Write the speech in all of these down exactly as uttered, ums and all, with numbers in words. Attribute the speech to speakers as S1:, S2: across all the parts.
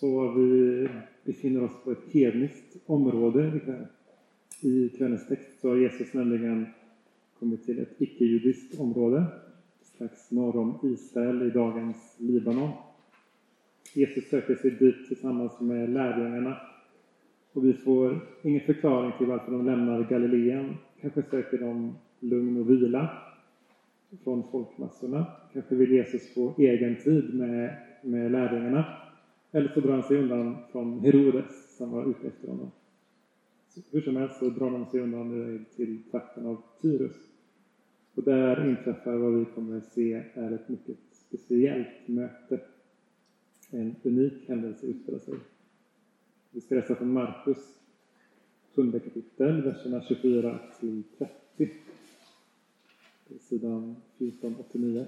S1: Så vi befinner oss på ett hedniskt område ikväll. I kvällens text så har Jesus nämligen kommit till ett icke-judiskt område strax norr om Israel i dagens Libanon. Jesus söker sig dit tillsammans med lärjungarna och vi får ingen förklaring till varför de lämnar Galileen. Kanske söker de lugn och vila från folkmassorna. Kanske vill Jesus få egen tid med, med lärjungarna. Eller så drar han sig undan från Herodes som var ute efter honom. Så hur som helst så drar de sig undan till trakten av Tyrus. Och där inträffar vad vi kommer att se är ett mycket speciellt möte. En unik händelse utspelar sig. Vi ska läsa från Markus sjunde kapitel, verserna tjugofyra till trettio. På sidan fjorton åttionio.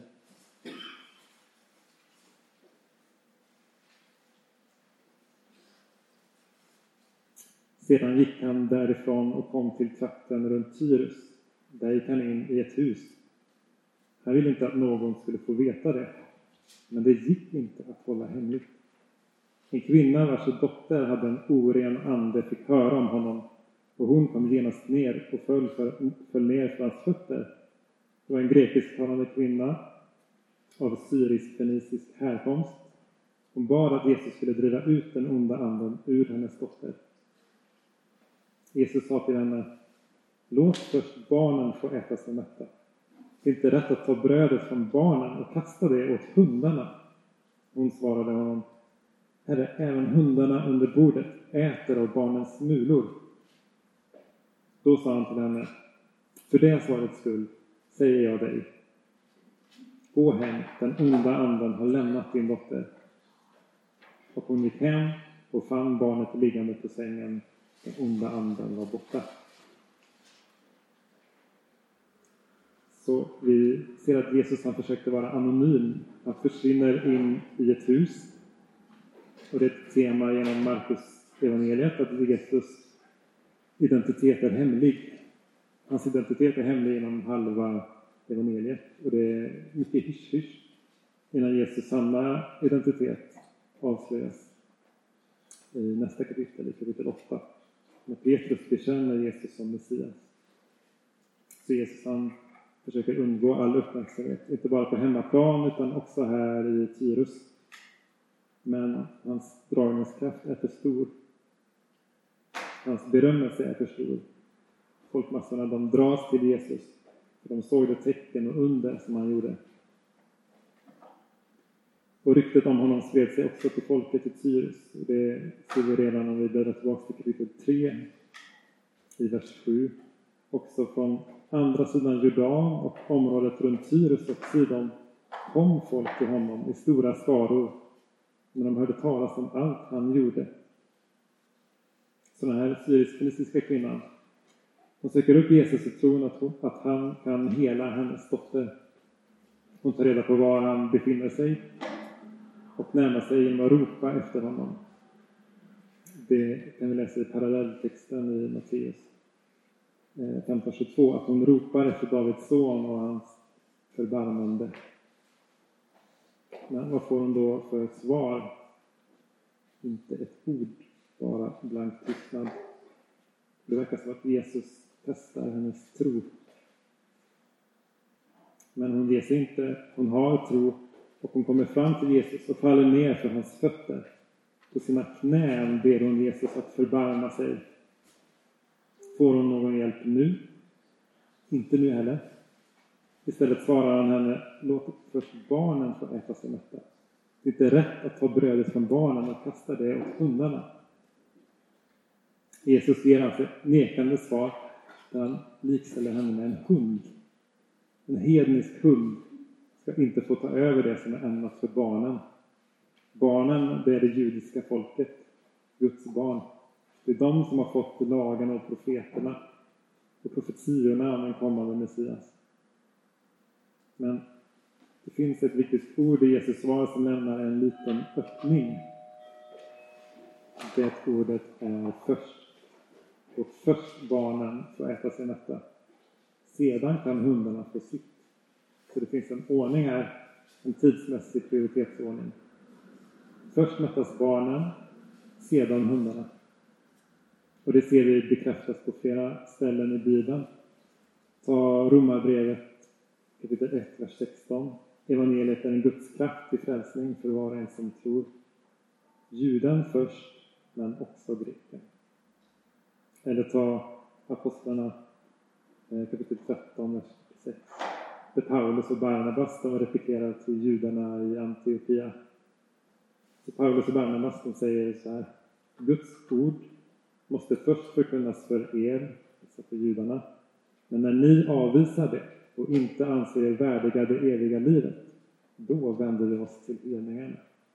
S1: Sedan gick han därifrån och kom till trakten runt Tyrus. Där gick han in i ett hus. Han ville inte att någon skulle få veta det. Men det gick inte att hålla hemligt. En kvinna vars dotter hade en oren ande fick höra om honom. Och hon kom genast ner och föll, för, föll ner för hans fötter. Det var en grekisktalande kvinna av syrisk-fenicisk härkomst. Hon bad att Jesus skulle driva ut den onda anden ur hennes dotter. Jesus sa till henne: låt först barnen få äta sig mätta. Det är inte rätt att ta brödet från barnen och kasta det åt hundarna. Hon svarade honom: Herre, även hundarna under bordet äter av barnens smulor. Då sa han till henne: för det svarets skull säger jag dig, gå hem, den onda anden har lämnat din dotter. Och hon gick hem och fann barnet liggande på sängen. Den onda anden var borta. Så vi ser att Jesus han försökte vara anonym. Han försvinner in i ett hus. Och det är ett tema genom Markus evangeliet att Jesus identitet är hemlig. Hans identitet är hemlig genom halva evangeliet. Och det är mycket hysch-hysch innan Jesus sanna identitet avslöjas. I nästa kapitel, i kapitel åtta. När Petrus bekänner Jesus som Messias. Så Jesus han försöker undgå all uppmärksamhet. Inte bara på hemmaplan utan också här i Tyrus. Men hans dragningskraft är för stor. Hans berömmelse är för stor. Folkmassorna de dras till Jesus. För de såg det tecken och under som han gjorde. Och ryktet om honom spred sig också till folket i Tyrus. Det ser vi redan om vi bläddrar tillbaka till kapitel tre. I vers sju. Också från andra sidan Jordan och området runt Tyrus och Sidon kom folk till honom i stora skaror. När de hörde talas om allt han gjorde. Så den här syrisk-feniciska kvinnan. Hon söker upp Jesus i tron att, hon, att han kan hela hennes dotter. Hon tar reda på var han befinner sig. Och närmar sig genom att ropa efter honom. Det kan vi läsa i parallelltexten i Matteus femton tjugotvå. Att hon ropar efter Davids son och hans förbarmande. Men vad får hon då för ett svar? Inte ett ord. Bara blank tystnad. Det verkar som att Jesus testar hennes tro. Men hon ger sig inte. Hon har tro. Och hon kommer fram till Jesus och faller ner för hans fötter. På sina knän ber hon Jesus att förbarma sig. Får hon någon hjälp nu? Inte nu heller. Istället svarar han henne: låt först barnen få äta sig mätta. Det är inte rätt att ta brödet från barnen och kasta det åt hundarna. Jesus ger alltså ett nekande svar där han likställer henne med en hund. En hednisk hund ska inte få ta över det som är ämnat för barnen. Barnen, det är det judiska folket. Guds barn. Det är de som har fått lagen och profeterna och profetiorna om en kommande Messias. Men det finns ett viktigt ord i Jesus svar som lämnar en liten öppning. Det ordet är först. Och först barnen får äta sig mätta. Sedan kan hundarna få sitt. Så det finns en ordning här. En tidsmässig prioritetsordning. Först mättas barnen. sedan hundarna. Och det ser vi bekräftas på flera ställen i Bibeln. Ta Romarbrevet kapitel ett, vers sexton. Evangeliet är en Guds kraft till frälsning för var och en som tror. Juden först, men också greken. Eller ta Apostlarna kapitel tretton, vers sex. Där Paulus och Barnabas de replikerar till judarna i Antiochia. Så Paulus och Barnabas de säger så här: Guds ord måste först förkunnas för er, alltså för judarna. Men när ni avvisar det och inte anser er värdiga det eviga livet, då vänder vi oss till hedningarna.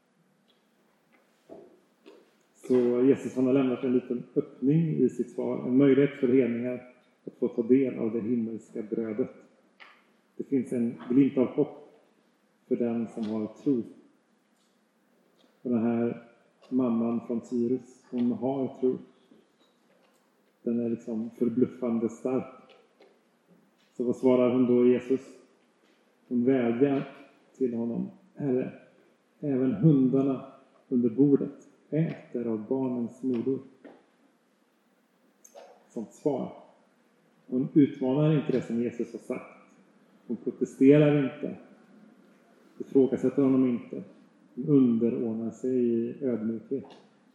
S1: Så Jesus han har lämnat en liten öppning i sitt svar. En möjlighet för hedningar att få ta del av det himmelska brödet. Det finns en glimt av hopp för den som har tro. Och den här mamman från Tyrus, hon har tro. Den är liksom förbluffande stark. Så vad svarar hon då Jesus? Hon vädjar till honom: Herre, även hundarna under bordet äter av barnens modor. Sånt svar. Hon utmanar inte det som Jesus har sagt. Hon protesterar inte. Ifrågasätter honom inte. Hon underordnar sig i ödmjukhet.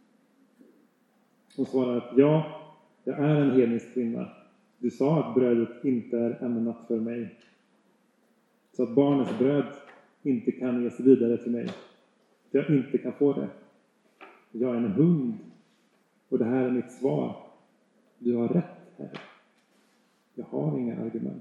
S1: Hon svarar att ja, jag är en hednisk kvinna. Du sa att brödet inte är ämnat för mig. Så att barnets bröd inte kan ges vidare till mig. Att jag inte kan få det. Jag är en hund. Och det här är mitt svar. Du har rätt här. Jag har inga argument.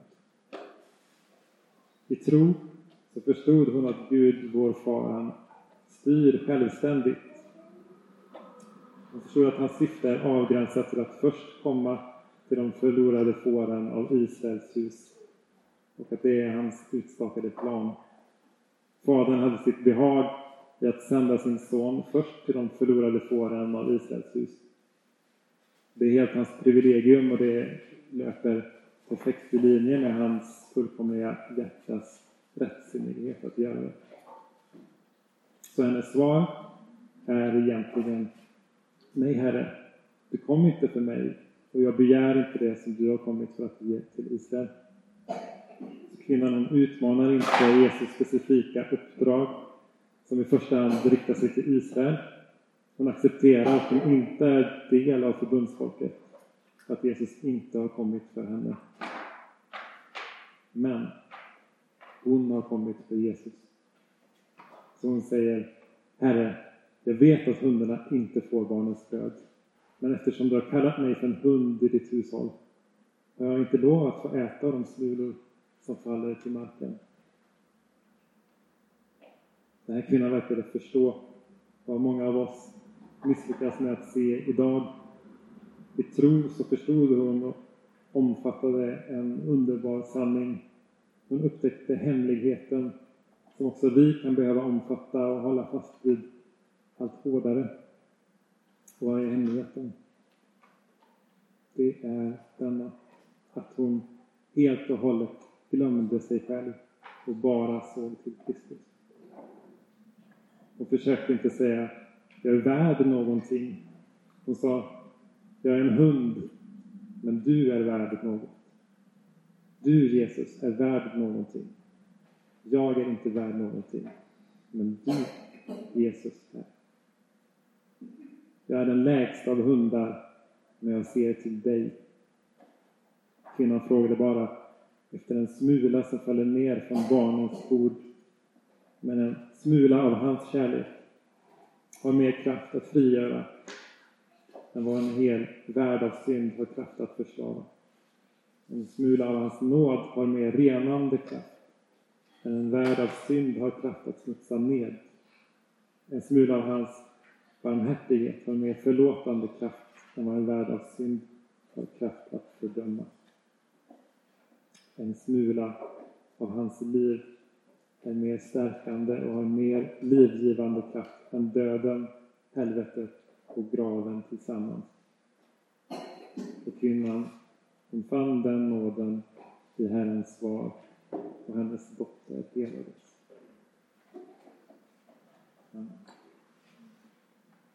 S1: I tro så förstod hon att Gud, vår far, han styr självständigt. Hon förstod att hans syfte är avgränsat till att först komma till de förlorade fåren av Israels hus. Och att det är hans utstakade plan. Fadern hade sitt behag i att sända sin son först till de förlorade fåren av Israels hus. Det är helt hans privilegium och det löper perfekt i linje med hans fullkomliga hjärtas rättsinnighet att göra det. Så hennes svar är egentligen: nej Herre, du kom inte för mig och jag begär inte det som du har kommit för att ge till Israel. Så kvinnan hon utmanar inte Jesus specifika uppdrag som i första hand riktar sig till Israel. Hon accepterar att hon inte är del av förbundsfolket. Att Jesus inte har kommit för henne. Men hon har kommit för Jesus. Så hon säger: Herre, jag vet att hundarna inte får barnens bröd. Men eftersom du har kallat mig för en hund i ditt hushåll, har jag inte lov att få äta de smulor som faller till marken. Den här kvinnan verkade förstå vad många av oss misslyckas med att se idag. I tro så förstod hon och omfattade en underbar sanning. Hon upptäckte hemligheten som också vi kan behöva omfatta och hålla fast vid allt hårdare. Och vad är hemligheten? Det är denna: att hon helt och hållet glömde sig själv och bara såg till Kristus. Hon försökte inte säga: jag är värd någonting. Hon sa: jag är en hund, men du är värd något. Du, Jesus, är värd någonting. Jag är inte värd någonting, men du, Jesus, är. Jag är den lägsta av hundar, men jag ser till dig. Kvinnan frågade bara efter en smula som faller ner från barnens bord. Men en smula av hans kärlek har mer kraft att frigöra än vad en hel värld av synd har kraft att förslava. En smula av hans nåd har mer renande kraft än en värld av synd har kraft att smutsa ned. En smula av hans barmhärtighet har mer förlåtande kraft än vad en värld av synd har kraft att fördöma. En smula av hans liv är mer stärkande och har mer livgivande kraft än döden, helvetet och graven tillsammans. Och kvinnan, hon fann den nåden i Herrens svar och hennes dotter helades. Amen.